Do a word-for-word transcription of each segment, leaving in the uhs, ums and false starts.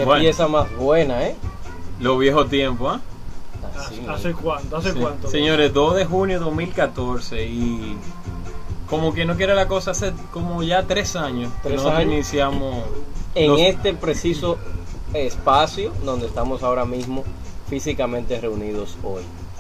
Qué Bueno. pieza más buena, ¿eh? Los viejos tiempos, ¿ah? Así, ¿Hace, ¿Hace cuánto? ¿Hace Sí. cuánto? Señores, dos de junio de dos mil catorce y como que no quiere la cosa, hace como ya tres años que Tres nosotros años. iniciamos En los- este preciso espacio donde estamos ahora mismo físicamente reunidos hoy.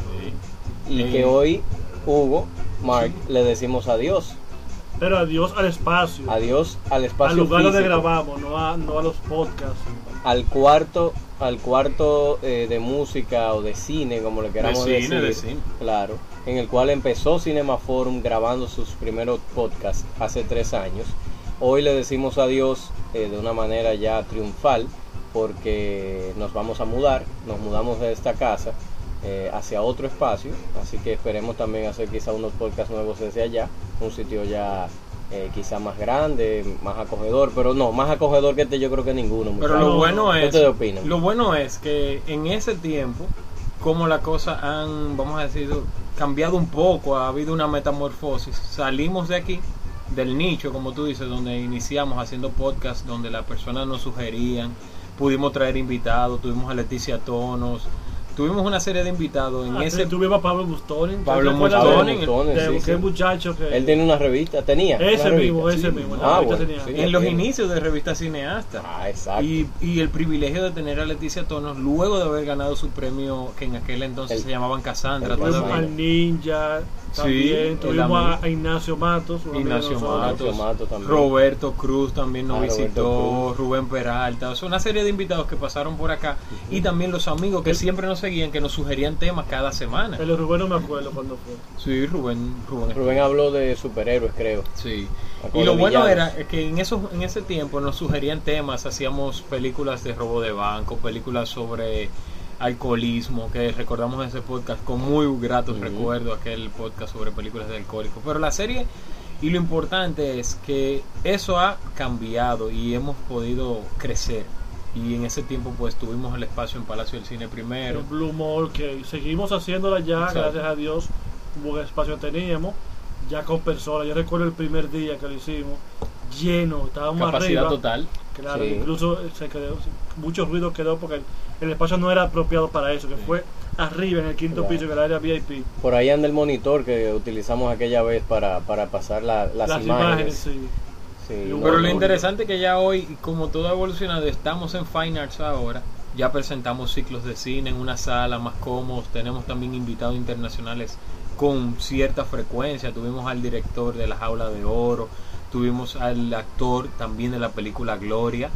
Sí. Y Eh, que hoy, Hugo, Mark, le decimos adiós. Pero adiós al espacio. Adiós al espacio al lugar donde físico, grabamos, no a, no a los podcasts. al cuarto, al cuarto eh, de música o de cine, como le queramos De cine, decir. de cine. Claro, en el cual empezó Cinema Forum grabando sus primeros podcasts hace tres años. Hoy le decimos adiós eh, de una manera ya triunfal, porque nos vamos a mudar, nos mudamos de esta casa eh, hacia otro espacio, así que esperemos también hacer quizá unos podcasts nuevos desde allá, un sitio ya eh, quizá más grande, más acogedor, pero no, más acogedor que este yo creo que ninguno. Pero muchachos. lo bueno ¿Qué es, ustedes opinan? lo bueno es que en ese tiempo, como las cosas han, vamos a decir, cambiado un poco, ha habido una metamorfosis. Salimos de aquí, del nicho, como tú dices, donde iniciamos haciendo podcast, donde las personas nos sugerían, pudimos traer invitados, tuvimos a Leticia Tonos, tuvimos una serie de invitados en Ah, ese. tuvimos a Pablo Bustonen. Pablo ¿Te acuerdas Bustonen, de- Bustonen, de sí, aquel sí. muchacho que Él tiene una revista, tenía. Ese una revista, mismo, ese sí. mismo, la Ah, revista bueno, tenía. sí, En los tiene. inicios de Revista Cineasta. Ah, exacto. Y, y el privilegio de tener a Leticia Tonos luego de haber ganado su premio, que en aquel entonces El- se llamaban Cassandra. el toda Tuvimos esa- al Ninja, también el tuvimos amigo. a Ignacio Matos, un amigo de Ignacio nosotros. Matos, Ignacio Matos también. Roberto Cruz también nos Ah, Roberto visitó, Cruz. Rubén Peralta, o sea, una serie de invitados que pasaron por acá y también los amigos que El- siempre nos seguían, que nos sugerían temas cada semana. El de Rubén no me acuerdo cuándo fue. Sí, Rubén, Rubén. Rubén habló de superhéroes, creo. Sí. Con Y lo los bueno villanos. era que en esos, en ese tiempo nos sugerían temas, hacíamos películas de robo de banco, películas sobre alcoholismo, que recordamos ese podcast con muy gratos Ujú. recuerdos, aquel podcast sobre películas de alcohólicos. Pero la serie, y lo importante es que eso ha cambiado y hemos podido crecer. Y en ese tiempo pues tuvimos el espacio en Palacio del Cine primero. El Blue Mall, que seguimos haciéndola ya, Exacto. gracias a Dios, un buen espacio teníamos, ya con personas. Yo recuerdo el primer día que lo hicimos, lleno, estábamos Capacidad arriba. total. Claro, Sí. incluso se quedó, mucho ruido quedó porque el, el espacio no era apropiado para eso, que fue arriba en el quinto Claro. piso, en el área V I P. Por ahí anda el monitor que utilizamos aquella vez para, para pasar la- las, Las imágenes. imágenes, sí. Sí, Pero Pero lo bueno, interesante es que ya hoy, como todo ha evolucionado, estamos en Fine Arts ahora. Ya presentamos ciclos de cine en una sala más cómodos. Tenemos también invitados internacionales con cierta frecuencia. Tuvimos al director de La Jaula de Oro. Tuvimos al actor también de la película Gloria,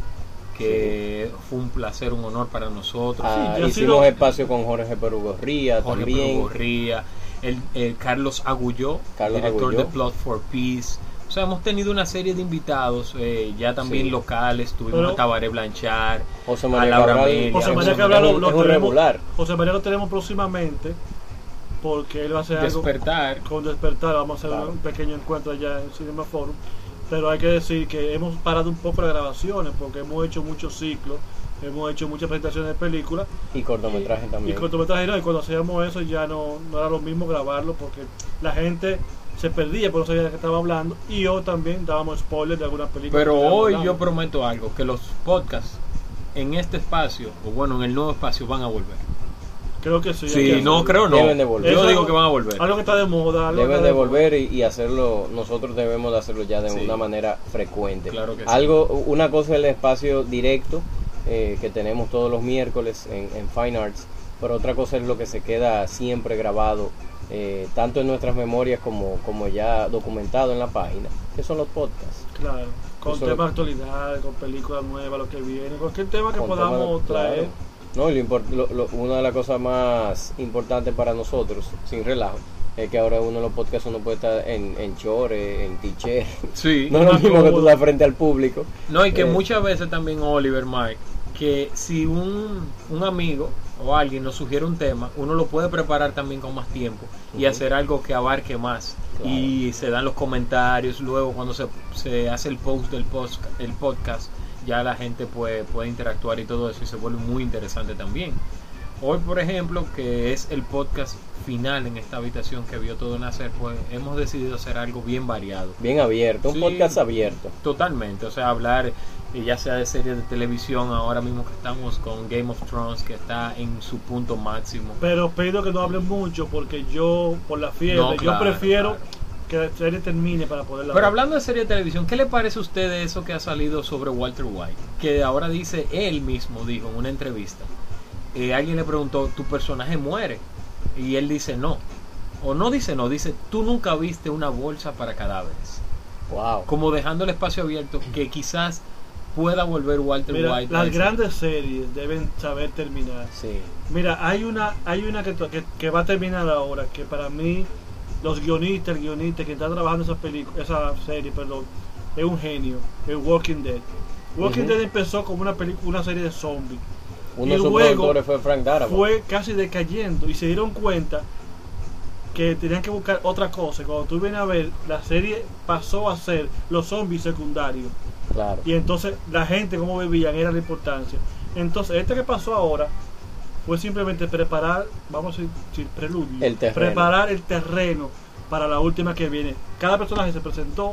que fue un placer, un honor para nosotros. ah, Sí, ya ha hicimos sido- espacio con Jorge Perugorría Jorge también. Perugorría, el, el Carlos Agulló, Carlos director Agulló. de Plot for Peace. O sea, hemos tenido una serie de invitados, eh, ya también Sí. locales. Tuvimos Pero- a Tabaré Blanchard, José a María Laura Cabral. Amelia. José María José Cabral es lo, un, lo es un tenemos, regular. José María lo tenemos próximamente porque él va a hacer algo Despertar. con Despertar, vamos a hacer Claro. un pequeño encuentro allá en Cinema Forum, pero hay que decir que hemos parado un poco las grabaciones porque hemos hecho muchos ciclos, hemos hecho muchas presentaciones de películas Y cortometraje y, también. y cortometrajes no, y cuando hacíamos eso ya no, no era lo mismo grabarlo porque la gente se perdía porque no sabía de qué estaba hablando y yo también dábamos spoilers de algunas películas. Pero que habíamos hoy dado. yo prometo algo, que los podcasts en este espacio, o bueno, en el nuevo espacio, van a volver. Creo que sí. hay que Sí, no, hacerlo. creo no. Deben de volver. Yo Eso- digo que van a volver. Algo que está de moda. Algo que Deben está de moda. volver y, y hacerlo, nosotros debemos de hacerlo ya de Sí. una manera frecuente. Claro que sí. Algo, una cosa es el espacio directo eh, que tenemos todos los miércoles en, en Fine Arts, pero otra cosa es lo que se queda siempre grabado, eh, tanto en nuestras memorias como, como ya documentado en la página, que son los podcasts. Claro, con Eso temas lo- de actualidad, con películas nuevas, lo que viene, cualquier tema que Con podamos temas de- traer. claro. No, y lo import- lo- lo- una de las cosas más importantes para nosotros, sin relajo, es que ahora uno en los podcasts uno puede estar en, en chore, en t-shirt. Sí. No es lo Más mismo que tú cómodo. estás frente al público. No, y que Eh, muchas veces también, Oliver, Mike, que si un, un amigo o alguien nos sugiere un tema, uno lo puede preparar también con más tiempo y Ujú. hacer algo que abarque más. Claro. Y se dan los comentarios, luego cuando se, se hace el post del post, el podcast, ya la gente puede, puede interactuar y todo eso y se vuelve muy interesante también. Hoy, por ejemplo, que es el podcast final en esta habitación que vio todo nacer, pues hemos decidido hacer algo bien variado. Bien abierto, un Sí, podcast abierto. Totalmente, o sea, hablar eh, ya sea de series de televisión, ahora mismo que estamos con Game of Thrones, que está en su punto máximo. Pero pido que no hablen mucho porque yo, por la fiebre, No, yo claro, prefiero claro. que la serie termine para poderla Pero ver. hablando de serie de televisión, ¿qué le parece a usted de eso que ha salido sobre Walter White? Que ahora dice, él mismo dijo en una entrevista, eh, alguien le preguntó, ¿tu personaje muere? Y él dice no. O no dice no, dice, tú nunca viste una bolsa para cadáveres. Wow. Como dejando el espacio abierto que quizás pueda volver Walter Mira, White. las grandes series deben saber terminar. Sí. Mira, hay una hay una que, to- que, que va a terminar ahora, que para mí, los guionistas, el guionista que está trabajando esa película, esa serie, perdón, es un genio, es Walking Dead. Walking Ujú. Dead empezó como una película, una serie de zombies. Uno Y de sus luego productores fue Frank Darabont. Fue casi decayendo y se dieron cuenta que tenían que buscar otra cosa. Cuando tú vienes a ver, la serie pasó a ser los zombies secundarios. Claro. Y entonces la gente como vivían era la importancia. Entonces este que pasó ahora fue simplemente preparar, vamos a decir, preludio, El terreno. preparar el terreno para la última que viene. Cada personaje se presentó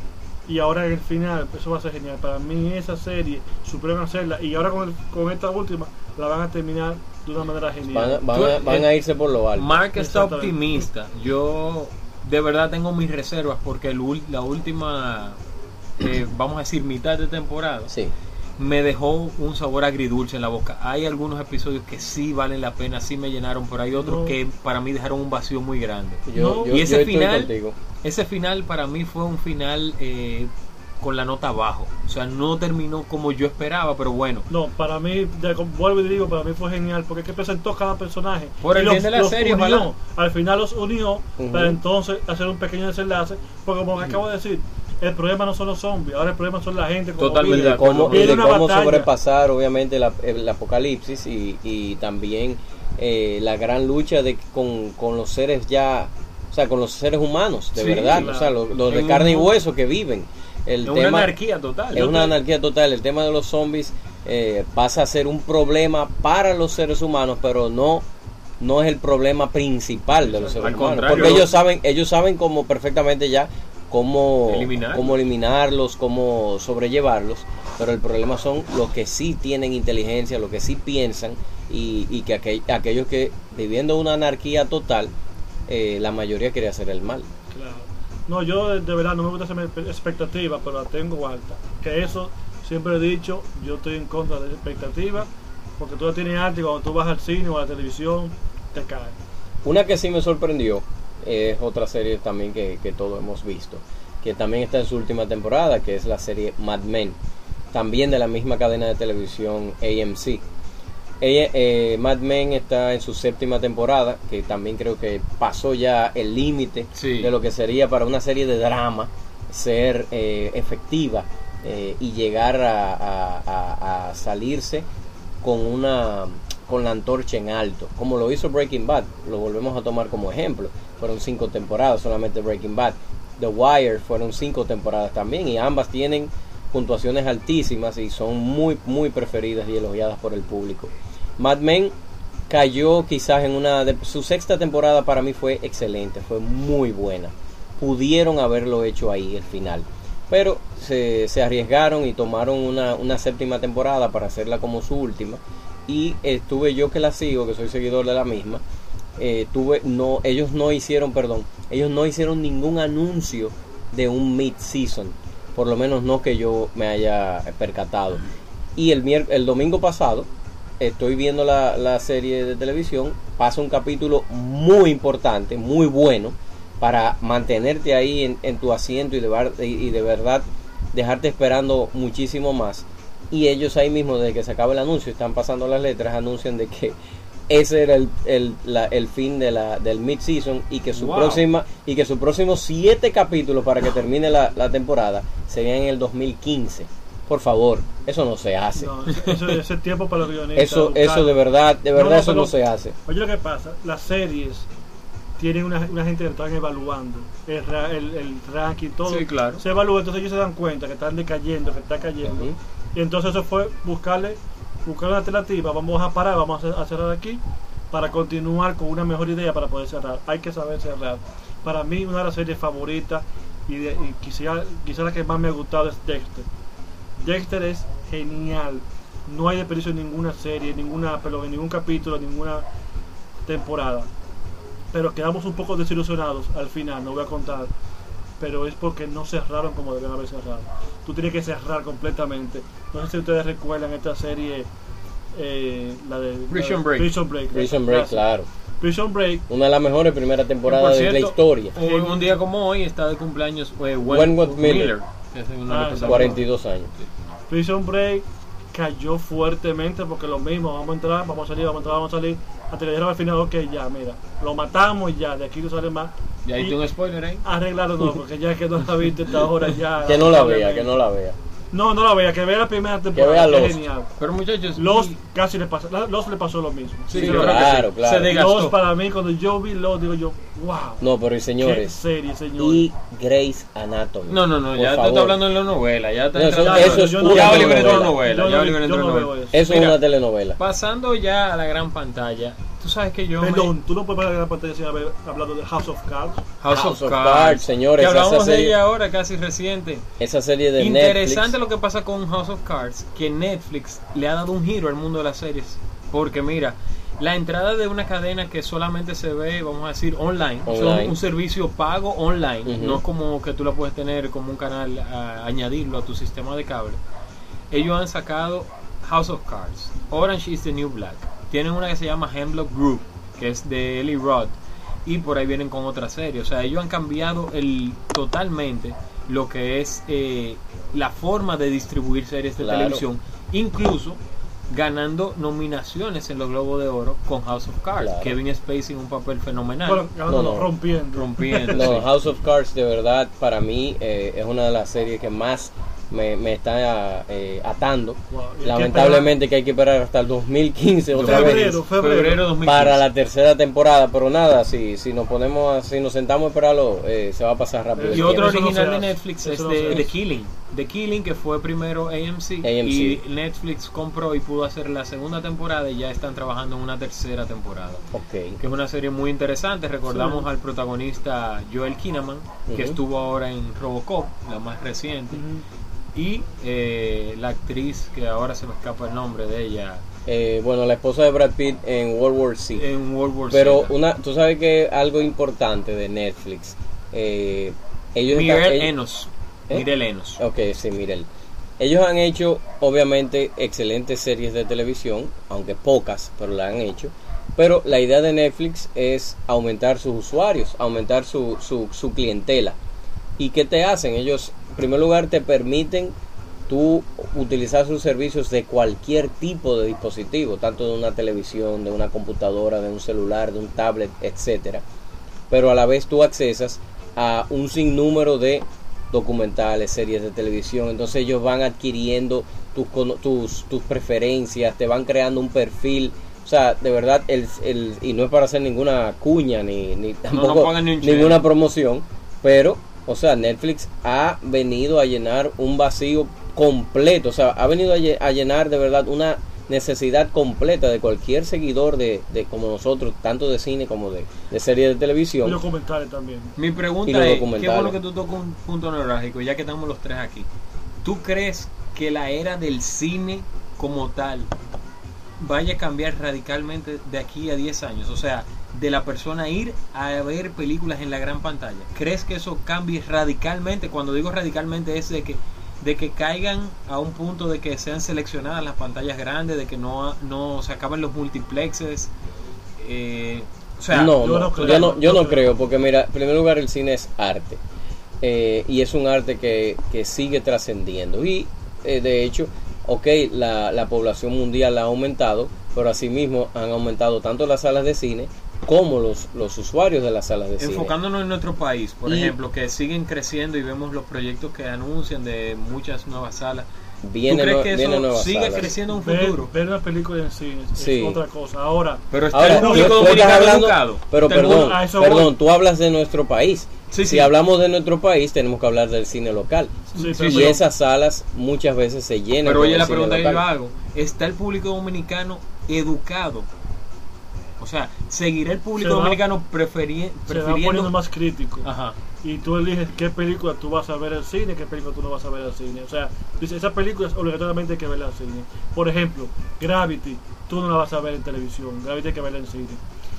y ahora en el final, eso va a ser genial. Para mí esa serie supieron hacerla y ahora con, el- con esta última la van a terminar de una manera Van, genial. van Tú- a, van a irse por lo alto. Mark está Exactamente. optimista. Yo de verdad tengo mis reservas porque el ul- la última, eh, vamos a decir, mitad de temporada Sí. me dejó un sabor agridulce en la boca. Hay algunos episodios que sí valen la pena, sí me llenaron, pero hay otros No. que para mí dejaron un vacío muy grande. Yo, No. yo, Y ese yo estoy final- contigo. Ese final para mí fue un final eh, con la nota abajo. O sea, no terminó como yo esperaba, pero bueno. No, para mí, ya como vuelvo y digo, para mí fue genial porque es que presentó cada personaje. Por el Y bien de la serie, unió. ojalá. Al final los unió Ujú. para entonces hacer un pequeño desenlace. Porque como acabo de decir, el problema no son los zombies, ahora el problema son la gente. como Totalmente Y vive. de de cómo, y Viene de una cómo batalla. sobrepasar obviamente la- el apocalipsis y, y también eh, la gran lucha de con, con los seres ya, o sea, con los seres humanos, de Sí, verdad, claro. o sea, los, los de En carne y un- hueso que viven. El Es una tema anarquía total. es Yo una creo- anarquía total. El tema de los zombies eh, pasa a ser un problema para los seres humanos, pero no no es el problema principal de los seres Al humanos, contrario. porque ellos saben ellos saben cómo perfectamente ya cómo Eliminarlos. cómo eliminarlos, cómo sobrellevarlos, pero el problema son los que sí tienen inteligencia, los que sí piensan y, y que aquel- aquellos que viviendo una anarquía total, eh, la mayoría quiere hacer el mal. Claro. No, yo de, de verdad no me gusta hacerme expectativas, pero la tengo alta. Que eso, siempre he dicho, yo estoy en contra de esa expectativa, porque tú la tienes alta y cuando tú vas al cine o a la televisión, te cae. Una que sí me sorprendió es otra serie también que, que todos hemos visto, que también está en su última temporada, que es la serie Mad Men, también de la misma cadena de televisión A M C. Ella, eh, Mad Men está en su séptima temporada, que también creo que pasó ya el límite Sí. de lo que sería para una serie de drama ser eh, efectiva eh, y llegar a, a- a- a salirse con una con la antorcha en alto, como lo hizo Breaking Bad. Lo volvemos a tomar como ejemplo. Fueron cinco temporadas solamente Breaking Bad. The Wire fueron cinco temporadas también, y ambas tienen puntuaciones altísimas y son muy muy preferidas y elogiadas por el público. Mad Men cayó quizás en una de su sexta temporada. Para mí fue excelente, fue muy buena. Pudieron haberlo hecho ahí el final, pero se, se arriesgaron y tomaron una, una séptima temporada para hacerla como su última. Y estuve yo que la sigo, que soy seguidor de la misma, eh, tuve no ellos no hicieron perdón ellos no hicieron ningún anuncio de un mid season, por lo menos no que yo me haya percatado. Y el mier- el domingo pasado estoy viendo la, la serie de televisión, pasa un capítulo muy importante, muy bueno, para mantenerte ahí en, en tu asiento y de, bar- y, y de verdad dejarte esperando muchísimo más. Y ellos ahí mismo, desde que se acaba el anuncio, están pasando las letras, anuncian de que ese era el, el, la- el fin de la, del mid-season, y que su Wow. próxima y que sus próximos siete capítulos para que termine la, la temporada serían en el dos mil quince. Por favor, eso no se hace. No, eso, ese es tiempo para los guionistas. eso buscar. eso de verdad, de verdad No, no, eso pero- no se hace. Oye, lo que pasa, las series tienen una, una gente que están evaluando el, ra- el, el ranking, todo. Sí, claro. Se evalúa, entonces ellos se dan cuenta que están decayendo, que está cayendo. Ujú. Y entonces eso fue buscarle buscar una alternativa, vamos a parar, vamos a cerrar aquí para continuar con una mejor idea para poder cerrar. Hay que saber cerrar. Para mí una de las series favoritas y, de, y quizá, quizá la que más me ha gustado es Dexter. Dexter es genial. No hay desperdicio en ninguna serie, ninguna, pero en ningún capítulo, ninguna temporada. Pero quedamos un poco desilusionados al final, no voy a contar. Pero es porque no cerraron como deben haber cerrado. Tú tienes que cerrar completamente. No sé si ustedes recuerdan esta serie, eh, la de Prison la, Break. Prison Break. Prison Break, Gracias. claro. Prison Break. Una de las mejores primeras temporadas Por de la cierto, historia. Hoy, un día como hoy, está de cumpleaños eh, Wentworth Miller. que es uno Ah, de los que cuarenta y dos años. Prison Break cayó fuertemente porque lo mismo, vamos a entrar, vamos a salir, vamos a entrar, vamos a salir, hasta que dijeron al final, ok, ya, mira, lo matamos y ya, de aquí no sale más. Y ahí Y tiene un spoiler ahí. arreglarlo no, porque ya que no la viste hasta ahora ya. Que no la vea, que no la vea. No, no la vea, que vea la primera temporada, vea que es Lost. genial. Pero muchachos, Los y- casi le pasó, Los le pasó lo mismo. Sí, Sí, yo creo que claro, sí. claro. Se desgastó. Los para mí, cuando yo vi Los, digo yo, wow. No, pero y Qué señores, serie, señor. y Grey's Anatomy. No, no, no, Por ya te favor. está hablando en la novela. Ya está No, eso- entrando- eso es yo una ya Oliver entró en telenovela. novela. Yo Ya no- Oliver yo entró en no veo novela. eso. Eso es Mira, una telenovela. Pasando ya a la gran pantalla, tú sabes que yo me- Perdón, tú no puedes parar la pantalla sin haber hablado de House of Cards. House, House of of Cards, Cards, señores, que hablamos esa de serie- ella ahora, casi reciente. Esa serie de Interesante Netflix. lo que pasa con House of Cards, que Netflix le ha dado un giro al mundo de las series. Porque mira, la entrada de una cadena que solamente se ve, vamos a decir, online, o sea, Online. un, un servicio pago online, Ujú. no como que tú la puedes tener como un canal, a, añadirlo a tu sistema de cable. Ellos han sacado House of Cards, Orange is the New Black. Tienen una que se llama Hemlock Group, que es de Eli Roth, y por ahí vienen con otra serie. O sea, ellos han cambiado el totalmente lo que es eh, la forma de distribuir series de Claro. televisión, incluso ganando nominaciones en los Globos de Oro con House of Cards. Claro. Kevin Spacey en un papel fenomenal, Bueno, No, no. rompiendo. rompiendo. No, sí. House of Cards de verdad para mí eh, es una de las series que más me, me está eh, atando. Wow, y hay que Lamentablemente que hay que esperar hasta el dos mil quince otra Febrero, vez febrero. Febrero dos mil quince. para la tercera temporada, pero nada, si, si nos ponemos, si nos sentamos a esperarlo, eh, se va a pasar rápido. el Y otro Eso no original se de hace. Netflix Eso es no de se The hace. Killing. The Killing, que fue primero A M C, A M C. y Netflix compró y pudo hacer la segunda temporada y ya están trabajando en una tercera temporada. Ok. Que es una serie muy interesante. Recordamos Sí. al protagonista Joel Kinnaman, que Ujú. estuvo ahora en Robocop, la más reciente, Ujú. y eh, la actriz que ahora se me escapa el nombre de ella Eh, bueno, la esposa de Brad Pitt en World War Z. en World War Pero Z. una, tú sabes que algo importante de Netflix, eh, ellos Mirel están- ellos- Enos. ¿Eh? Mirel Enos. Ok, sí, Mirel. Ellos han hecho, obviamente, excelentes series de televisión, aunque pocas, pero la han hecho. Pero la idea de Netflix es aumentar sus usuarios, aumentar su, su, su clientela. ¿Y qué te hacen? Ellos, en primer lugar, te permiten tú utilizar sus servicios de cualquier tipo de dispositivo, tanto de una televisión, de una computadora, de un celular, de un tablet, etcétera. Pero a la vez tú accesas a un sinnúmero de documentales, series de televisión. Entonces ellos van adquiriendo tus, cono- tus, tus preferencias, te van creando un perfil. O sea, de verdad, el, el, y no es para hacer ninguna cuña ni, ni tampoco pagan ni un chelín. ninguna promoción, pero, o sea, Netflix ha venido a llenar un vacío completo. O sea, ha venido a, lle- a llenar de verdad una necesidad completa de cualquier seguidor de, de como nosotros, tanto de cine como de, de series de Y televisión. documentales también. Mi Y pregunta los es, qué documentales. bueno que tú tocas un punto neurálgico, ya que estamos los tres aquí. ¿Tú crees que la era del cine como tal vaya a cambiar radicalmente de aquí a diez años? O sea, de la persona ir a ver películas en la gran pantalla. ¿Crees que eso cambie radicalmente? Cuando digo radicalmente es de que de que caigan a un punto de que sean seleccionadas las pantallas grandes, de que no, no se acaben los multiplexes. Eh, o sea, no, yo no, no creo, yo no, yo no no creo. creo, porque mira, en primer lugar el cine es arte. Eh, y es un arte que, que sigue trascendiendo. Y eh, de hecho, ok, la, la población mundial ha aumentado, pero asimismo han aumentado tanto las salas de cine como los, los usuarios de las salas de cine. enfocándonos en nuestro país, por Y- ejemplo, que siguen creciendo y vemos los proyectos que anuncian de muchas nuevas salas. Viene, ¿Tú crees nue- que viene eso nuevas sigue salas. creciendo en un Ver, futuro? ver una película en cine es Sí. otra cosa. Ahora, Pero está Ahora, el tú- público tú estás dominicano hablando, educado. pero Está el perdón, a eso perdón, voy. tú hablas de nuestro país. Sí, si sí. hablamos de nuestro país, tenemos que hablar del cine local. Sí, Sí, y sí. esas salas muchas veces se llenan. Pero con oye, el la cine pregunta que yo local. hago, ¿está el público dominicano educado? O sea, ¿seguirá el público Se va- dominicano preferi- Se va prefiriendo? poniendo más crítico. Ajá. Y tú eliges qué película tú vas a ver al cine, qué película tú no vas a ver al cine. O sea, dice, esa película es obligatoriamente hay que verla al cine. Por ejemplo, Gravity, tú no la vas a ver en televisión, Gravity hay que verla en cine.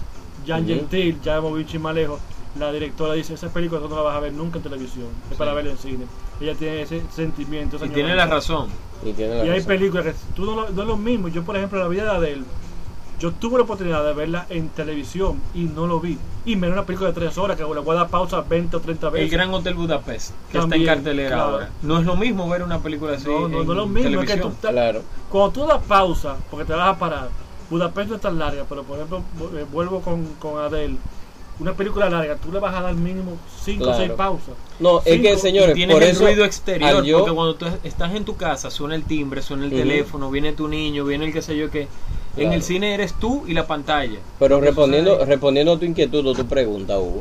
Jan Ujú. Gentil, ya hemos visto más lejos, la directora dice, esa película tú no la vas a ver nunca en televisión, es Sí. para verla en cine. Ella tiene ese sentimiento, esa Y tiene la añoranza. razón. Y, tiene la Y hay razón. películas que tú no, lo- no es lo mismo. Yo, por ejemplo, la vida de Adele, yo tuve la oportunidad de verla en televisión y no lo vi. Y me era una película de tres horas que le voy a dar pausa veinte o treinta El veces. Gran Hotel Budapest, que También, está en cartelera claro. ahora. No es lo mismo ver una película así No, no, no en es lo mismo. Es que televisión. tú estás- Claro. cuando tú das pausa, porque te vas a parar, Budapest no es tan larga, pero por ejemplo, vu- eh, vuelvo con, con Adele. Una película larga, tú le vas a dar mínimo cinco o Claro. seis pausas. No, es que Cinco. señores, Y tienes por el eso ruido exterior, al yo- porque cuando tú estás en tu casa suena el timbre, suena el Ujú. teléfono, viene tu niño, viene el qué sé yo qué. En Claro. el cine eres tú y la pantalla. Pero Lo que respondiendo, sucede- respondiendo a tu inquietud o tu pregunta, Hugo,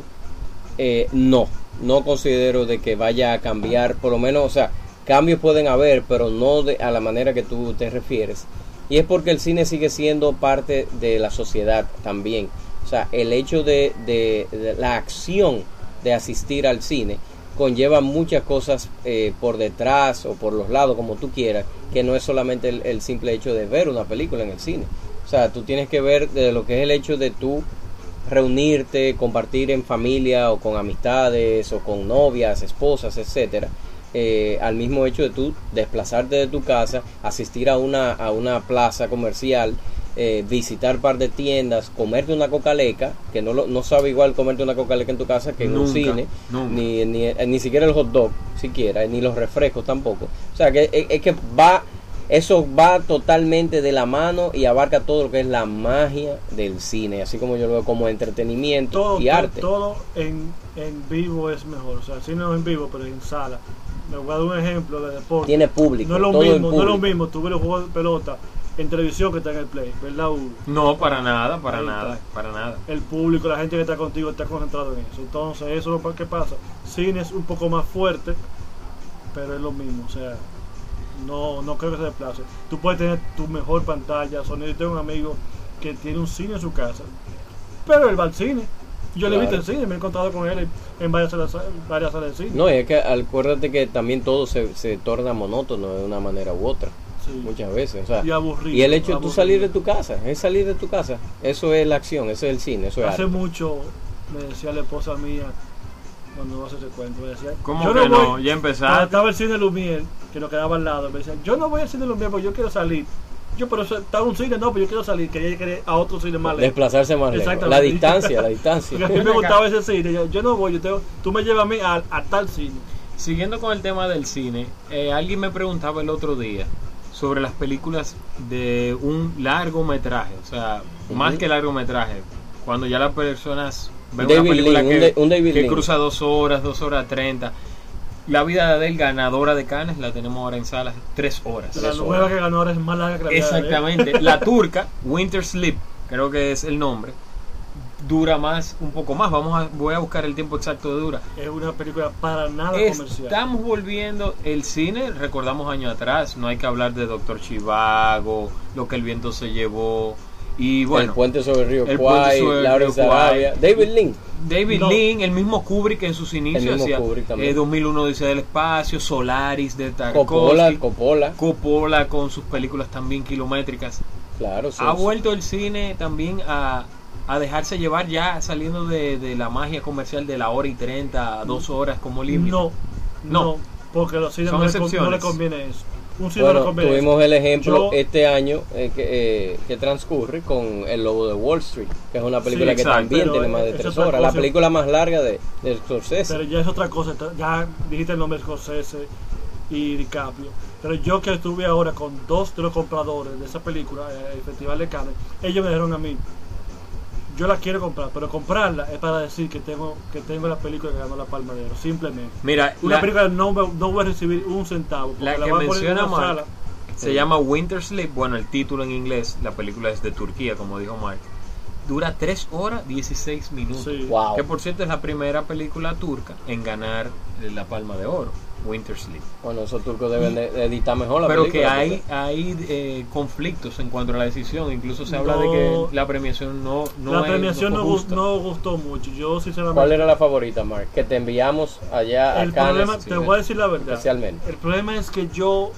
eh, no, no considero de que vaya a cambiar, por lo menos, o sea, cambios pueden haber, pero no de, a la manera que tú te refieres. Y es porque el cine sigue siendo parte de la sociedad también. O sea, el hecho de, de- de la acción de asistir al cine conlleva muchas cosas eh, por detrás o por los lados, como tú quieras, que no es solamente el, el simple hecho de ver una película en el cine. O sea, tú tienes que ver de lo que es el hecho de tú reunirte, compartir en familia o con amistades o con novias, esposas, etcétera, eh, al mismo hecho de tú desplazarte de tu casa, asistir a una a una plaza comercial, eh, visitar un par de tiendas, comerte una cocaleca, que no lo, no sabe igual comerte una cocaleca en tu casa que en un Nunca, cine, nunca. ni, ni, eh, ni siquiera el hot dog, siquiera, ni los refrescos tampoco. O sea, que es, es que va, eso va totalmente de la mano y abarca todo lo que es la magia del cine, así como yo lo veo como entretenimiento Todo, y todo, arte. todo en, en vivo es mejor. O sea, si no en vivo, pero en sala. Me voy a dar un ejemplo de deporte. Tiene público, No es lo todo en mismo, no es lo público. mismo. Tú ves los juegos de pelota en televisión que está en el play, ¿verdad, Hugo? No, para nada, para Ahí nada, está. para nada. El público, la gente que está contigo está concentrado en eso. Entonces, eso es lo que pasa. Cine es un poco más fuerte, pero es lo mismo. O sea, no, no creo que se desplace. Tú puedes tener tu mejor pantalla, sonido. Yo tengo un amigo que tiene un cine en su casa, pero él va al cine. Yo le he visto Claro. en cine, me he encontrado con él en- en varias salas, varias salas de cine. No, y es que acuérdate que también todo se, se torna monótono de una manera u otra, Sí. muchas veces. O sea, Y aburrido. y el hecho de tú aburrido. salir de tu casa, es salir de tu casa, eso es la acción, eso es el cine, eso es Hace arte. mucho me decía la esposa mía, cuando no hace ese cuento, me decía, ¿Cómo yo que no? voy- Ya Cuando empezaste. estaba el cine Lumière, que nos quedaba al lado, me decía, yo no voy al cine Lumière porque yo quiero salir. Yo, pero eso- está un cine, no, pero yo quiero salir, quería ir a otro cine más lejos. Desplazarse más lejos. Exactamente. La distancia, la Porque a distancia. mí me gustaba ese cine, yo, yo no voy, yo tengo, tú me llevas a mí a, a tal cine. Siguiendo con el tema del cine, eh, alguien me preguntaba el otro día sobre las películas de un largometraje, o sea, más Ujú. que largometraje, cuando ya las personas ven David una película Lean, que, un Da- un David que Lean. cruza dos horas, dos horas treinta. La vida de Adele, ganadora de Cannes, la tenemos ahora en salas, tres horas. La Eso nueva es. que ganó ahora es más larga que la vida de él. Exactamente. La turca, Winter Sleep, creo que es el nombre, dura más, un poco más. Vamos a, voy a buscar el tiempo exacto de dura. Es una película para nada comercial. Estamos volviendo el cine, recordamos años atrás, no hay que hablar de Doctor Chivago, Lo que el viento se llevó y bueno, el puente sobre el río el Kwai, puente sobre el Lawrence río Kwai. Arabia, David Lean. David No. Lean, el mismo Kubrick en sus inicios, mismo hacía Kubrick también. eh, dos mil uno Odisea del espacio, Solaris de Coppola, Tarkovsky, Coppola, Coppola con sus películas también kilométricas. claro. sí, Ha sí. vuelto el cine también a, a dejarse llevar ya saliendo de, de la magia comercial de la hora y treinta a dos horas como límite. No, no, No. porque a los cines Son no le, con- no excepciones. le conviene eso. Un cine no Bueno, le conviene tuvimos eso. el ejemplo Yo- este año eh, que, eh, que transcurre con El Lobo de Wall Street, que es una película Sí, que exacto, también pero tiene más de es tres otra horas, la cosa. película más larga de, de Scorsese. Pero ya es otra cosa, está- ya dijiste el nombre de Scorsese y DiCaprio. Pero yo que estuve ahora con dos de los compradores de esa película, eh, el Festival de Cannes, ellos me dijeron a mí, yo la quiero comprar, pero comprarla es para decir que tengo que tengo la película que ganó la Palma de Oro, simplemente. Mira, Una la, película no, me- no voy a recibir un centavo, porque la la que van a poner en menciona una Mark sala. se llama Winter Sleep. Bueno, el título en inglés, la película es de Turquía, como dijo Mark. Dura tres horas dieciséis minutos. Sí. Wow. Que por cierto es la primera película turca en ganar eh, la Palma de Oro. Winter Sleep. Bueno, esos turcos deben de, de editar mejor la Pero película. que hay, porque- hay eh, conflictos en cuanto a la decisión. Incluso se No, habla de que la premiación no, no la es- premiación no, fue gu- justa. no gustó mucho. Yo sinceramente... ¿Cuál era la favorita, Mark? Que te enviamos allá el a Cannes, problema, sí, te voy a decir la verdad. especialmente. El problema es que yo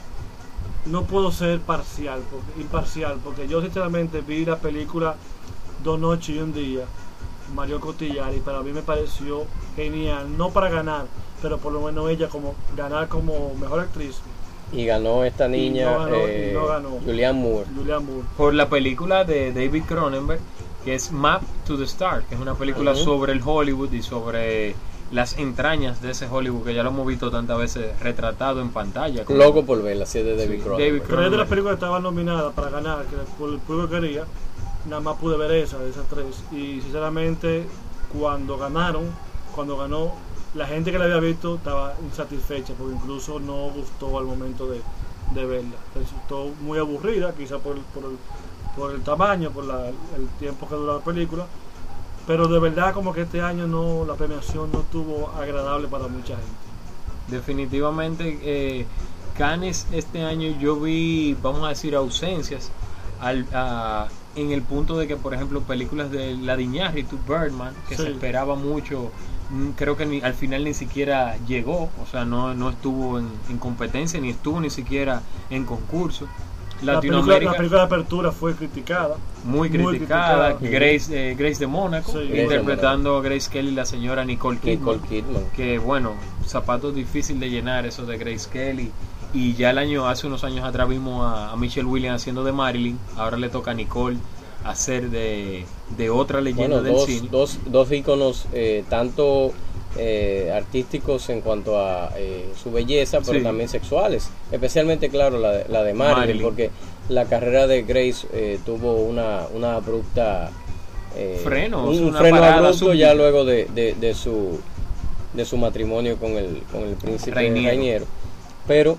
no puedo ser parcial, porque, imparcial, porque yo sinceramente vi la película Dos noches y un día, Mario Cotillard, y para mí me pareció genial, no para ganar, pero por lo menos ella como ganar como mejor actriz, Y ganó esta Y niña, no ganó, y eh, no ganó. Julianne Moore. Julianne Moore. Por la película de David Cronenberg, que es Map to the Stars, que es una película Ujú. sobre el Hollywood y sobre las entrañas de ese Hollywood que ya lo hemos visto tantas veces retratado en pantalla. como- Loco por verla, así es de David Sí, Cronenberg. David Pero es de las películas que estaban nominadas para ganar, que por el público quería, nada más pude ver esa, de esas tres. Y sinceramente, cuando ganaron, cuando ganó, la gente que la había visto estaba insatisfecha, porque incluso no gustó al momento de, de verla. Resultó muy aburrida, quizá por, el- por, el, por el tamaño, por la- el tiempo que dura la película. Pero de verdad como que este año no, la premiación no estuvo agradable para mucha gente. Definitivamente, eh, Cannes este año yo vi, vamos a decir, ausencias al, a- en el punto de que, por ejemplo, películas de La Iñárritu, Birdman, que Sí. se esperaba mucho, mm, creo que ni, al final ni siquiera llegó, o sea, no, no estuvo en, en competencia, ni estuvo ni siquiera en concurso. La película, Latinoamérica, la película de apertura fue criticada. muy muy criticada, criticada. Grace, eh, Grace de Mónaco, Sí. interpretando a Grace Kelly, la señora Nicole Kidman. Nicole Kidman. Que bueno, zapatos difícil de llenar, eso de Grace Kelly. Y ya el año, hace unos años atrás vimos a, a Michelle Williams haciendo de Marilyn. Ahora le toca a Nicole hacer de, de otra leyenda Bueno, del dos, cine. dos, dos íconos eh, tanto eh, artísticos en cuanto a eh, su belleza, pero Sí. también sexuales. Especialmente, claro, la de, la de Marilyn, Marilyn. porque la carrera de Grace eh, tuvo una, una abrupta... eh, Freno, un, es un una freno parada abrupto súbita. ya luego de, de, de su de su matrimonio con el, con el príncipe Rainiero. Rainiero. Pero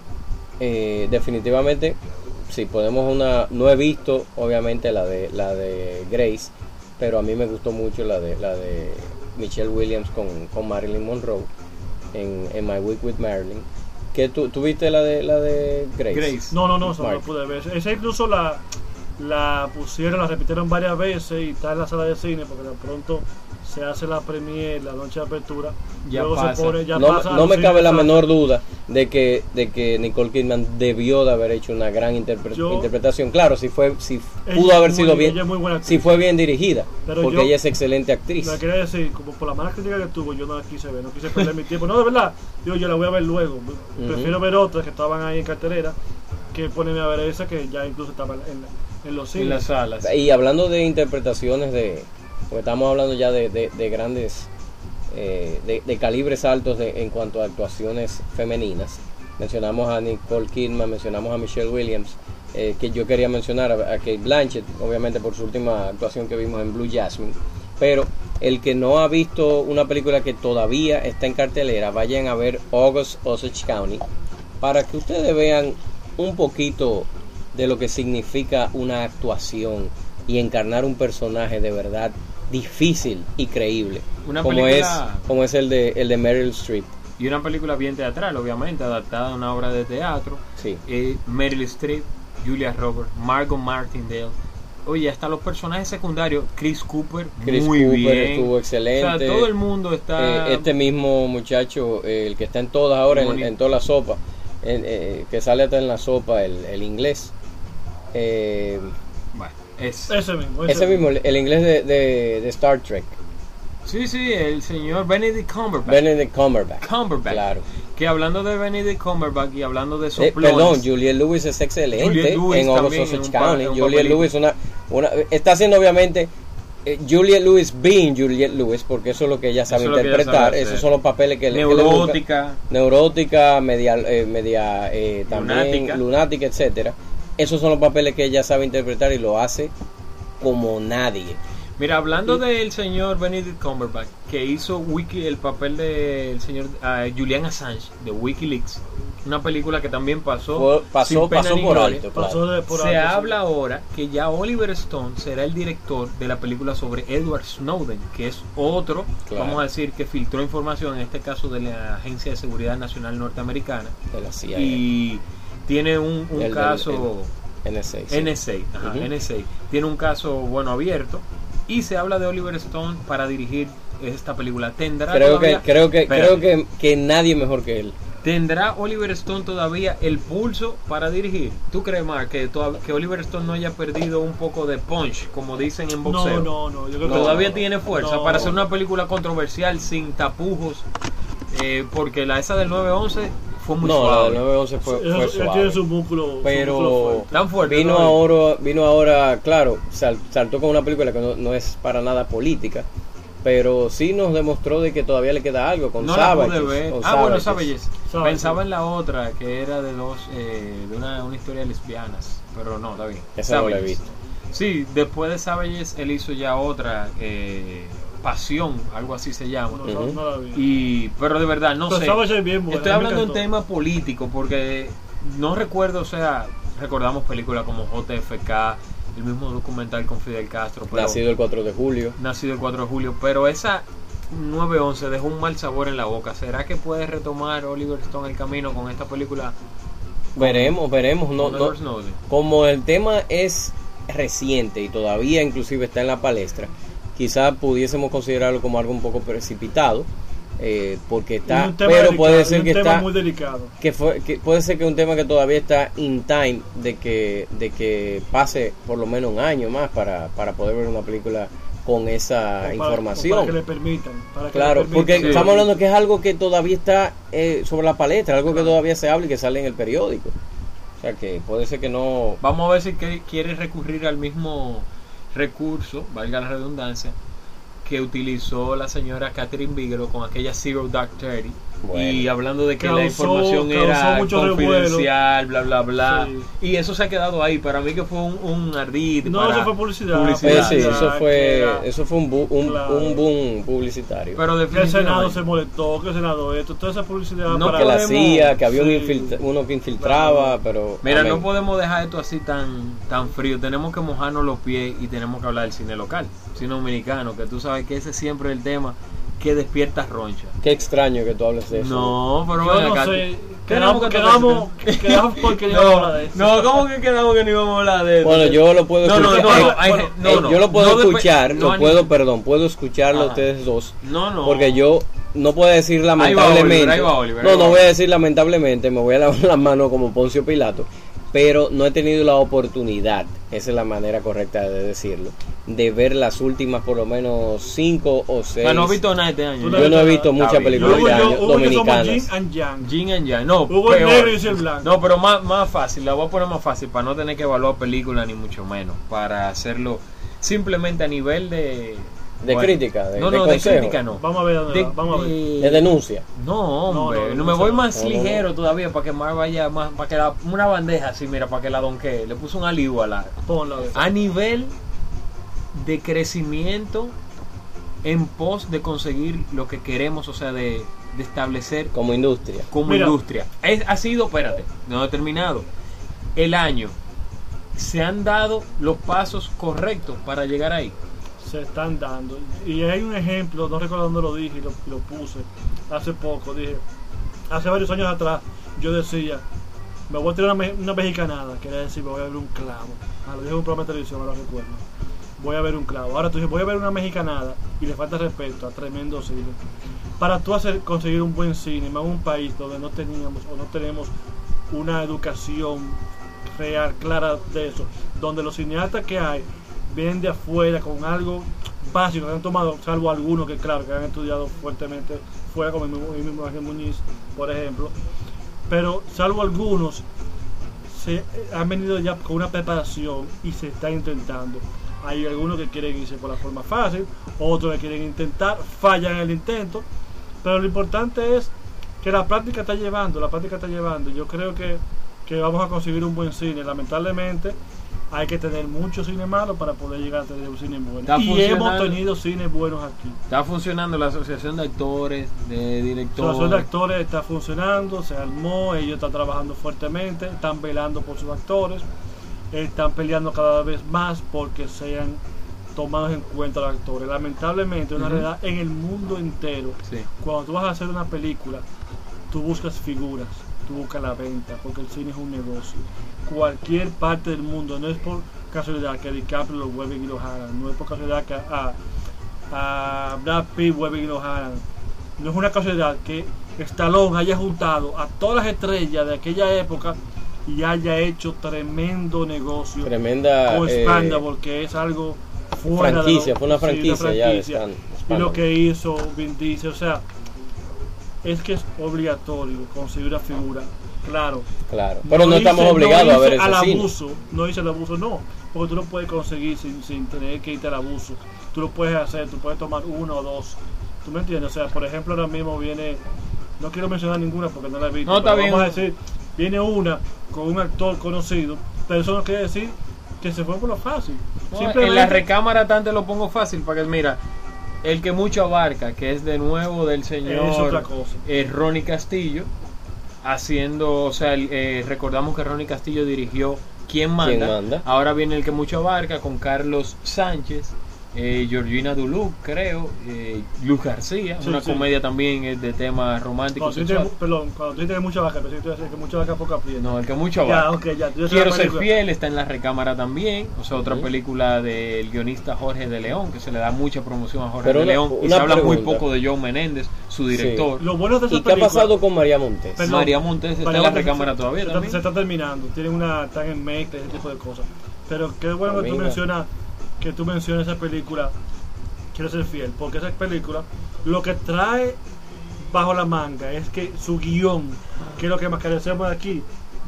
eh, definitivamente sí podemos una no he visto obviamente la de la de Grace, pero a mí me gustó mucho la de la de Michelle Williams con, con Marilyn Monroe en, en My Week with Marilyn. ¿Qué tú, tú viste la de la de Grace? Grace. No, no, no, eso no Mark. lo pude ver. Esa incluso la, la pusieron, la repitieron varias veces y está en la sala de cine porque de pronto se hace la premiere, la noche de apertura. Ya luego pasa. se pone, ya No, pasa a no los me cines cabe la de menor duda de que de que Nicole Kidman debió de haber hecho una gran interpre- Yo- interpretación. Claro, si fue si Ella pudo es haber muy- sido bien, ella es muy buena actriz. si fue bien dirigida, Pero porque yo- ella es excelente actriz. Lo que quería decir, como por la mala crítica que tuvo, yo no la quise ver, no quise perder mi tiempo. No, de verdad, digo, yo la voy a ver luego. Prefiero ver otras que estaban ahí en cartelera que ponerme a ver esa que ya incluso estaba en, en los En las cines. salas. Y hablando de interpretaciones de, porque estamos hablando ya de, de- de grandes, eh, de, de calibres altos de- en cuanto a actuaciones femeninas. Mencionamos a Nicole Kidman, mencionamos a Michelle Williams, eh, que yo quería mencionar a, a Kate Blanchett, obviamente por su última actuación que vimos en Blue Jasmine. Pero el que no ha visto una película que todavía está en cartelera, vayan a ver August Osage County, para que ustedes vean un poquito de lo que significa una actuación y encarnar un personaje de verdad difícil y creíble, Una como es película- como es el de el de Meryl Streep. Y una película bien teatral, obviamente, adaptada a una obra de teatro. Sí. Eh, Meryl Streep, Julia Roberts, Margot Martindale. Oye, hasta los personajes secundarios, Chris Cooper, Chris muy Cooper bien. estuvo excelente. O sea, todo el mundo está... Eh, este mismo muchacho, eh, el que está en todas ahora, en, Bonito. en toda la sopa, en, eh, que sale hasta en la sopa, el, el inglés. Eh, Bueno, es... Ese mismo. ese mismo, el, el inglés de, de, de Star Trek, Sí, sí, el señor Benedict Cumberbatch. Benedict Cumberbatch. Cumberbatch. Claro. Que hablando de Benedict Cumberbatch y hablando de Eh, soplones... perdón, Juliette Lewis es excelente Juliette Lewis en August también en Osage un pa- County. en un Juliette papelito. Lewis una, una, está haciendo obviamente eh, Juliette Lewis being Juliette Lewis, porque eso es lo que ella sabe Eso es lo que ella interpretar. sabe Esos hacer. son los papeles que le que le busca. Neurótica. Neurótica, media, eh, media eh, también Lunática. lunática, etcétera. Esos son los papeles que ella sabe interpretar y lo hace como nadie. Mira, hablando del señor Benedict Cumberbatch, que hizo Wiki, el papel del señor ah, Julian Assange de WikiLeaks, una película que también pasó Fue- pasó sin pena pasó ni por gloria. alto, Pasó claro. de- por Se alto, sí. habla ahora que ya Oliver Stone será el director de la película sobre Edward Snowden, que es otro, Claro. vamos a decir, que filtró información, en este caso de la Agencia de Seguridad Nacional Norteamericana, De la C I A. y tiene un, un El del- caso N S A. sí. N S A, ajá, Ujú. N S A, tiene un caso bueno abierto, y se habla de Oliver Stone para dirigir esta película. Tendrá Creo que, todavía- creo que, Espérate. creo que, que nadie mejor que él. ¿Tendrá Oliver Stone todavía el pulso para dirigir? ¿Tú crees, Mark, que, toda- que Oliver Stone no haya perdido un poco de punch, como dicen en boxeo? No, no, no. Yo creo que Todavía no. tiene fuerza No. para hacer una película controversial sin tapujos, eh, porque la esa del nueve once fue muy No, la suave. del nueve once fue, Él- fue él suave. tiene su músculo, su músculo Pero fuerte. Tan fuerte vino todavía. ahora, vino ahora, claro, sal- saltó con una película que no, no es para nada política, pero sí nos demostró de que todavía le queda algo con No la pude Savages, ver. con Ah, bueno, Savages. Savages. Savages. Pensaba en la otra, que era de dos, eh, de una, una historia de lesbianas, pero no, está bien. Esa no la he Savages. visto. Sí, después de Savages él hizo ya otra, eh, Pasión, algo así se llama. No, no, Ujú. no la vi. Y, pero de verdad, no Pero sé. Savages es bien buena, Estoy a mí me hablando de un encantó. tema político, porque no recuerdo, o sea, recordamos películas como J F K, el mismo documental con Fidel Castro, pero Nacido el cuatro de julio. nacido el cuatro de julio, pero esa nueve once dejó un mal sabor en la boca. ¿Será que puede retomar Oliver Stone el camino con esta película? Veremos, veremos. No, con no, Edward Snowden? como el tema es reciente y todavía inclusive está en la palestra, quizás pudiésemos considerarlo como algo un poco precipitado, eh, porque Y está, un tema pero delicado, puede y ser un que tema está, muy delicado. que fue, que puede ser que un tema que todavía está in time de que, de que pase por lo menos un año más para, para poder ver una película con esa O para- o información. para que le permitan. Para que Claro, le permitan. porque Sí. estamos hablando que es algo que todavía está eh, sobre la palestra, algo que todavía se habla y que sale en el periódico. O sea que puede ser que no. Vamos a ver si que- quiere recurrir al mismo recurso, valga la redundancia, que utilizó la señora Catherine Bigelow con aquella Zero Dark Thirty. Bueno. Y hablando de que la Causó- información causó era mucho confidencial, bla, bla, bla. Sí. Y eso se ha quedado ahí. Para mí que fue un, un ardid. No, para eso fue publicidad. Eh, publicidad. sí, eso que fue, era- eso fue un, bu- un, Claro. un boom publicitario. Pero Que el Senado definitivamente. se molestó, que el Senado esto, toda esa publicidad No para que la podemos- hacía, que había un sí. infiltra- uno que infiltraba, Claro. pero. Mira, amén. no podemos dejar esto así tan tan frío. Tenemos que mojarnos los pies y tenemos que hablar del cine local, cine dominicano, que tú sabes que ese siempre es el tema que despierta roncha. Qué extraño que tú hables de eso. No, pero Yo ven no acá. sé, Tenemos quedamos, que quedamos, tocar- quedamos porque no no, vamos a hablar de eso. no, ¿cómo que quedamos que no íbamos a hablar de eso? Bueno, yo lo puedo No, no, escuchar. no, no, eh, hay- bueno, no, eh, no, yo lo puedo no depe- escuchar, no lo hay- puedo, perdón, puedo escucharlo a Ajá. ustedes dos. No, no. Porque yo no puedo decir Ahí va lamentablemente. Oliver, ahí va Oliver, no, ahí no va. voy a decir lamentablemente, me voy a lavar las manos como Poncio Pilato. Pero no he tenido la oportunidad, esa es la manera correcta de decirlo, de ver las últimas por lo menos cinco o seis. Ah, no he visto nada este año. Tú Yo no he visto Está muchas bien. películas Hubo de yo- año hubo que somos dominicanas. Yin and Yang. Yin and Yang, no, Hubo el peor. negro y el blanco. No, pero más, más fácil, la voy a poner más fácil para no tener que evaluar películas ni mucho menos, para hacerlo simplemente a nivel de... De crítica, de- no, de no, de consejo. crítica no. Vamos a ver, dónde De, va, vamos a ver. de- De denuncia. No, hombre, No, no, no, me no, voy no, más no, no, ligero todavía para que más vaya más, para que la, una bandeja así, mira, para que la donque, le puse un alivo a la... Ponla, a ver. A nivel de crecimiento en pos de conseguir lo que queremos, o sea, de, de establecer Como industria. como Mira. industria. Es, ha sido, espérate, no he terminado. El año, ¿se han dado los pasos correctos para llegar ahí? Se están dando. Y hay un ejemplo, no recuerdo dónde lo dije y lo, y lo puse hace poco. Dije, hace varios años atrás, yo decía, me voy a tirar una, me- una mexicanada, quería decir, me voy a ver un clavo. Ah, lo dije en un programa de televisión, ahora recuerdo. Voy a ver un clavo. Ahora tú dices, voy a ver una mexicanada y le falta respeto a tremendo cine. Para tú hacer, conseguir un buen cine, más en un país donde no teníamos o no tenemos una educación real, clara de eso, donde los cineastas que hay vienen de afuera con algo básico que han tomado, salvo algunos que claro que han estudiado fuertemente fuera, como el mismo, el mismo Ángel Muñiz, por ejemplo, pero salvo algunos se eh, han venido ya con una preparación y se está intentando. Hay algunos que quieren irse por la forma fácil, otros que quieren intentar, fallan en el intento, pero lo importante es que la práctica está llevando, la práctica está llevando. Yo creo que, que vamos a conseguir un buen cine. Lamentablemente hay que tener mucho cine malo para poder llegar a tener un cine bueno. Está Y hemos funcionando. tenido cines buenos aquí. Está funcionando la asociación de actores, de La asociación de directores. actores está funcionando, se armó, ellos están trabajando fuertemente, están velando por sus actores, están peleando cada vez más porque sean tomados en cuenta los actores. Lamentablemente, una Ujú. realidad en el mundo entero, Sí. cuando tú vas a hacer una película, tú buscas figuras, tú buscas la venta, porque el cine es un negocio. Cualquier parte del mundo, no es por casualidad que DiCaprio lo vuelven y lo jalan, no es por casualidad que a, a Brad Pitt vuelven y lo jalan, no es una casualidad que Stallone haya juntado a todas las estrellas de aquella época y haya hecho tremendo negocio Tremenda con eh, Spandable, que es algo fuera franquicia, de lo- fue una sí, franquicia ya de franquicia. Stan- Y lo Spandable. que hizo Vin Diesel, o sea, es que es obligatorio conseguir una figura, claro. Claro, pero no, hice- estamos no obligados a hice ver ese al cine. abuso, no hice el abuso, no, porque tú lo puedes conseguir sin, sin tener que irte al abuso. Tú lo puedes hacer, tú puedes tomar uno o dos. ¿Tú me entiendes? O sea, por ejemplo, ahora mismo viene, no quiero mencionar ninguna porque no la he visto, No, está pero bien. vamos a decir, viene una con un actor conocido, pero eso no quiere decir que se fue por lo fácil. No, Simplemente- en la recámara tanto lo pongo fácil para que mira, el que mucho abarca, que es de nuevo del Es señor otra cosa. eh, Ronnie Castillo, haciendo, o sea, el- eh, recordamos que Ronnie Castillo dirigió ¿Quién manda? ¿Quién manda? Ahora viene el que mucho abarca con Carlos Sánchez, eh, Georgina Duluc, creo, eh, Luz García, Sí, una sí. comedia también eh, de tema romántico Cuando tú sexual. dices, perdón, cuando tú dices mucha vaca, pensé que tú ibas a decir que mucha vaca poca aprieta. No, el que mucho Ya, abarca. ok, ya. yo sé Quiero la ser película. fiel está en la recámara también, o sea, otra Ujú. película del guionista Jorge de León, que se le da mucha promoción a Jorge Pero de una- León y una se habla muy pregunta. poco de John Menéndez, su director. Lo bueno de esa ¿Y qué ha película- pasado con María Montes? Perdón. María Montes está María en la Montes recámara se- todavía se, está- también. se está terminando, tienen una, están en make, ese tipo de cosas. Pero qué bueno que tú Amiga. mencionas, que tú mencionas esa película, Quiero ser fiel, porque esa película lo que trae bajo la manga es que su guión, que es lo que más carecemos de aquí,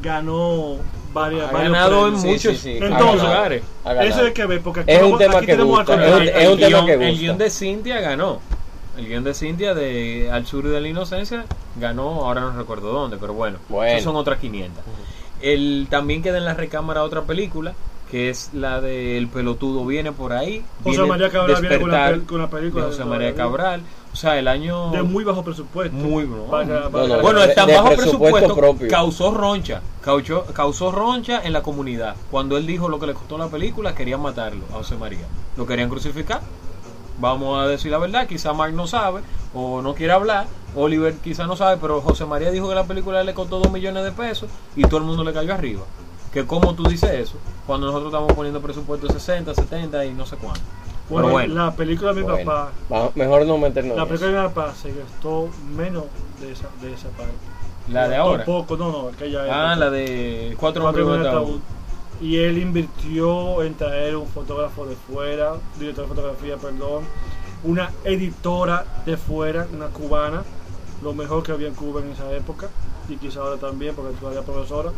ganó varias Ha varios ganado en premios. Sí, muchos, sí, sí. en Entonces, todos lugares. Ha ganado. Eso hay que ver, porque aquí, Es un no- tema aquí que tenemos gusta, al es un- contrario. es un tema guión, que el gusta. guión de Cintia ganó. El guión de Cintia de Al Sur de la Inocencia ganó, ahora no recuerdo dónde, pero bueno, Bueno. esas son otras quinientas. El, también queda en la recámara otra película, que es la de El Pelotudo Viene por ahí. José viene María Cabral viene con una, Despertar pel- con una película de José de- María Cabral. O sea, el año... de muy bajo presupuesto. Muy bueno. Para- No, para- no, Bueno, de- es tan de bajo presupuesto presupuesto, propio. causó roncha, causó, causó roncha en la comunidad. Cuando él dijo lo que le costó la película, querían matarlo a José María. Lo querían crucificar. Vamos a decir la verdad, quizá Mark no sabe o no quiere hablar, Oliver quizá no sabe, pero José María dijo que la película le costó dos millones de pesos y todo el mundo le cayó arriba. Que como tú dices eso, cuando nosotros estamos poniendo presupuesto de sesenta, setenta y no sé cuánto. Bueno, Pero bueno, la película de mi Bueno, papá, vamos- mejor no meternos la en película eso. de mi papá se gastó menos de esa, de esa parte. la de ahora. Tampoco, no, no, aquella Ah, época. la de Cuatro Cuatro hombres y un Hombres ataúd. Ataúd. Y él invirtió en traer un fotógrafo de fuera, director de fotografía, perdón, una editora de fuera, una cubana, lo mejor que había en Cuba en esa época, y quizá ahora también, porque todavía profesora.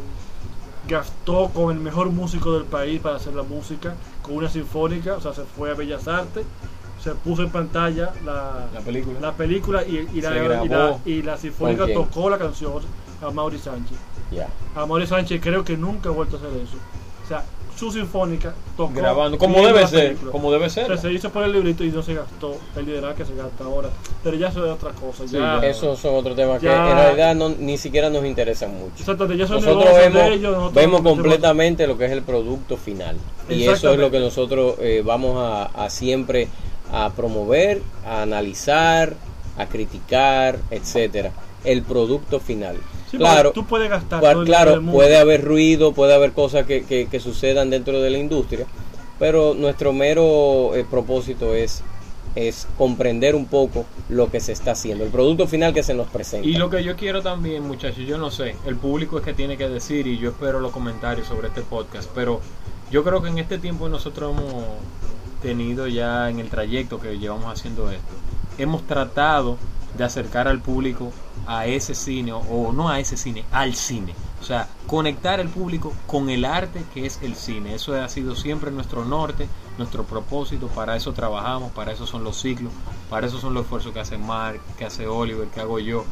Gastó con el mejor músico del país para hacer la música, con una sinfónica, o sea, se fue a Bellas Artes, se puso en pantalla la, La película. la película y, y la, Se y, grabó. la, y la sinfónica ¿Con quién? tocó la canción a Mauri Sánchez. Ya. A Mauri Sánchez creo que nunca ha vuelto a hacer eso. O sea, su sinfónica tocó Grabando, como viendo debe la ser, película. como debe O sea, ser. se hizo por el librito y no se gastó el liderazgo que se gasta ahora. Pero ya eso es otra cosa. Sí, Ya, ya. Esos son otros temas que Ya. en realidad no, ni siquiera nos interesan mucho. Exactamente, ya son Nosotros negocios vemos, de ellos. nosotros vemos nos metemos- completamente lo que es el producto final. Y eso es lo que nosotros eh, vamos a, a siempre a promover, a analizar, a criticar, etcétera. El producto final. Sí, claro, porque tú puedes gastar cual- todo el dinero claro, del mundo. puede haber ruido, puede haber cosas que, que, que sucedan dentro de la industria, pero nuestro mero eh, propósito es, es comprender un poco lo que se está haciendo, el producto final que se nos presenta. Y lo que yo quiero también, muchachos, yo no sé, el público es que tiene que decir y yo espero los comentarios sobre este podcast, pero yo creo que en este tiempo nosotros hemos tenido ya en el trayecto que llevamos haciendo esto, hemos tratado de acercar al público a ese cine, o no a ese cine, al cine. O sea, conectar al público con el arte que es el cine. Eso ha sido siempre nuestro norte, nuestro propósito. Para eso trabajamos, para eso son los ciclos, para eso son los esfuerzos que hace Mark, que hace Oliver, que hago yo.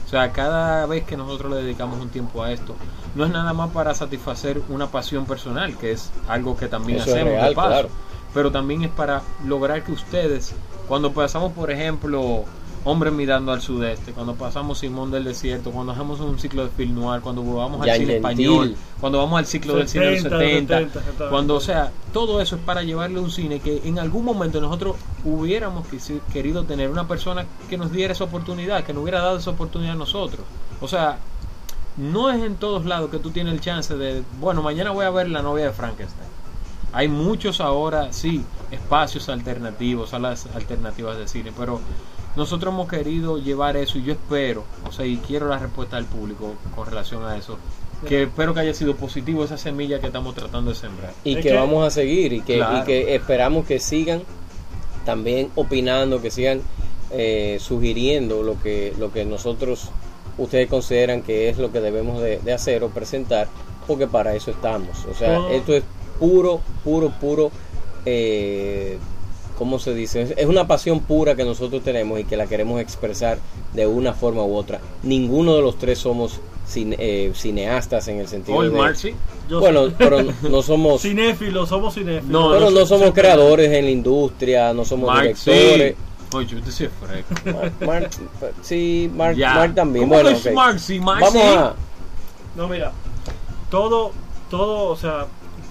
O sea, cada vez que nosotros le dedicamos un tiempo a esto, no es nada más para satisfacer una pasión personal, que es algo que también Eso es hacemos real, de paso, claro. pero también es para lograr que ustedes, cuando pasamos, por ejemplo, Hombre mirando al sudeste, cuando pasamos Simón del Desierto, cuando hacemos un ciclo de film noir, cuando vamos al Jan cine Gentil. español, cuando vamos al ciclo del cine de los setenta, setenta, setenta, setenta. cuando, o sea, todo eso es para llevarle un cine que en algún momento nosotros hubiéramos quisi- querido tener una persona que nos diera esa oportunidad, que nos hubiera dado esa oportunidad a nosotros. O sea, no es en todos lados que tú tienes el chance de, bueno, mañana voy a ver La novia de Frankenstein. Hay muchos ahora, sí, espacios alternativos, salas alternativas de cine, pero nosotros hemos querido llevar eso y yo espero, o sea, y quiero la respuesta del público con relación a eso, que espero que haya sido positivo esa semilla que estamos tratando de sembrar. Y Es que, que- vamos a seguir y que, Claro. y que esperamos que sigan también opinando, que sigan eh, sugiriendo lo que, lo que nosotros, ustedes consideran que es lo que debemos de, de hacer o presentar, porque para eso estamos. O sea, Todo- esto es puro, puro, puro, eh, ¿cómo se dice? Es- Es una pasión pura que nosotros tenemos y que la queremos expresar de una forma u otra. Ninguno de los tres somos cine- eh, cineastas en el sentido Hoy de... Marcy, Yo Bueno, soy- pero no somos... cinéfilos, somos cinéfilos. No, pero no no somos soy- creadores en la industria, no somos Mark directores. sí. Oye, yo te soy fresco. Mark, Mark- sí, Mark, Ya. Mark también. ¿Cómo Bueno, que es ok. Mark sí? Mark Vamos sí? a... No, mira, todo, todo, o sea,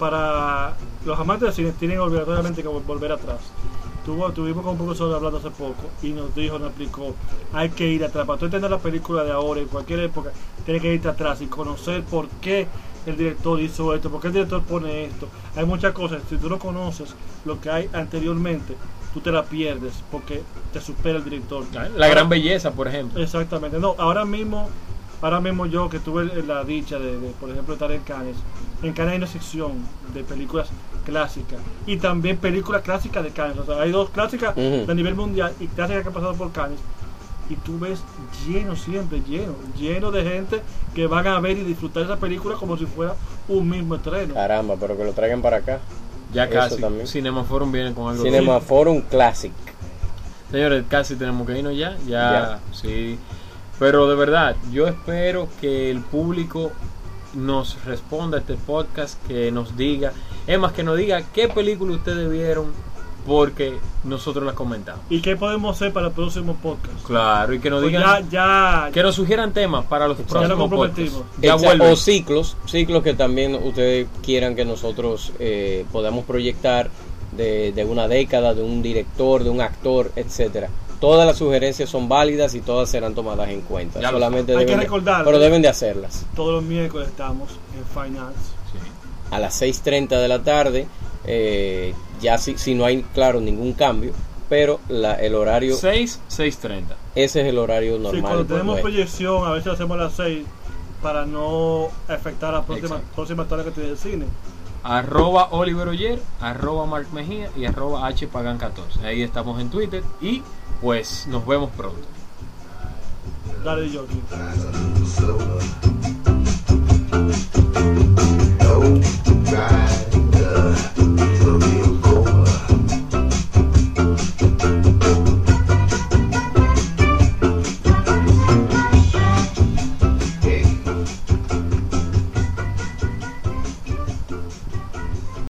para los amantes del cine tienen obligatoriamente que vol- volver atrás. Tuvo, tuvimos con un profesor hablando hace poco y nos dijo, nos explicó, hay que ir atrás. Para tú entender la película de ahora, en cualquier época, tienes que irte atrás y conocer por qué el director hizo esto, por qué el director pone esto. Hay muchas cosas, si tú no conoces lo que hay anteriormente, tú te la pierdes porque te supera el director. La gran belleza, por ejemplo. Exactamente. No, ahora mismo, ahora mismo yo que tuve la dicha de, de, por ejemplo, estar en Cannes. En Cannes hay una sección de películas clásicas y también películas clásicas de Cannes. O sea, hay dos clásicas Ujú. de nivel mundial y clásicas que han pasado por Cannes. Y tú ves lleno siempre, lleno, lleno de gente que van a ver y disfrutar esa película como si fuera un mismo estreno. Caramba, pero que lo traigan para acá. Ya Eso casi. también. Cinema Forum viene con algo. Cinema Forum Classic. Señores, casi tenemos que irnos ya. Ya, Ya. sí. Pero de verdad, yo espero que el público nos responda a este podcast, que nos diga, es más, que nos diga qué película ustedes vieron, porque nosotros las comentamos. ¿Y qué podemos hacer para el próximo podcast? Claro, y que nos Pues digan, ya, ya, que nos sugieran temas para los ya lo próximos comprometimos. podcasts. Ya Exa- vuelven. o ciclos, ciclos que también ustedes quieran que nosotros eh, podamos proyectar de, de una década, de un director, de un actor, etcétera. Todas las sugerencias son válidas y todas serán tomadas en cuenta. Ya lo Solamente Hay que deben de- recordarlo. pero deben de hacerlas. Todos los miércoles estamos en Fine Arts. Sí. A las seis treinta de la tarde, eh, ya si, si no hay, claro, ningún cambio, pero la, el horario, seis, seis treinta. ese es el horario Sí, normal. cuando tenemos pues, proyección, a veces hacemos a las seis para no afectar la próxima, Exacto. próxima tarde que tiene el cine. Arroba Oliver Oyer, arroba Mark Mejía y arroba H Pagan catorce. Ahí estamos en Twitter y pues nos vemos pronto. Dale, Jockey. Fast, I move slower.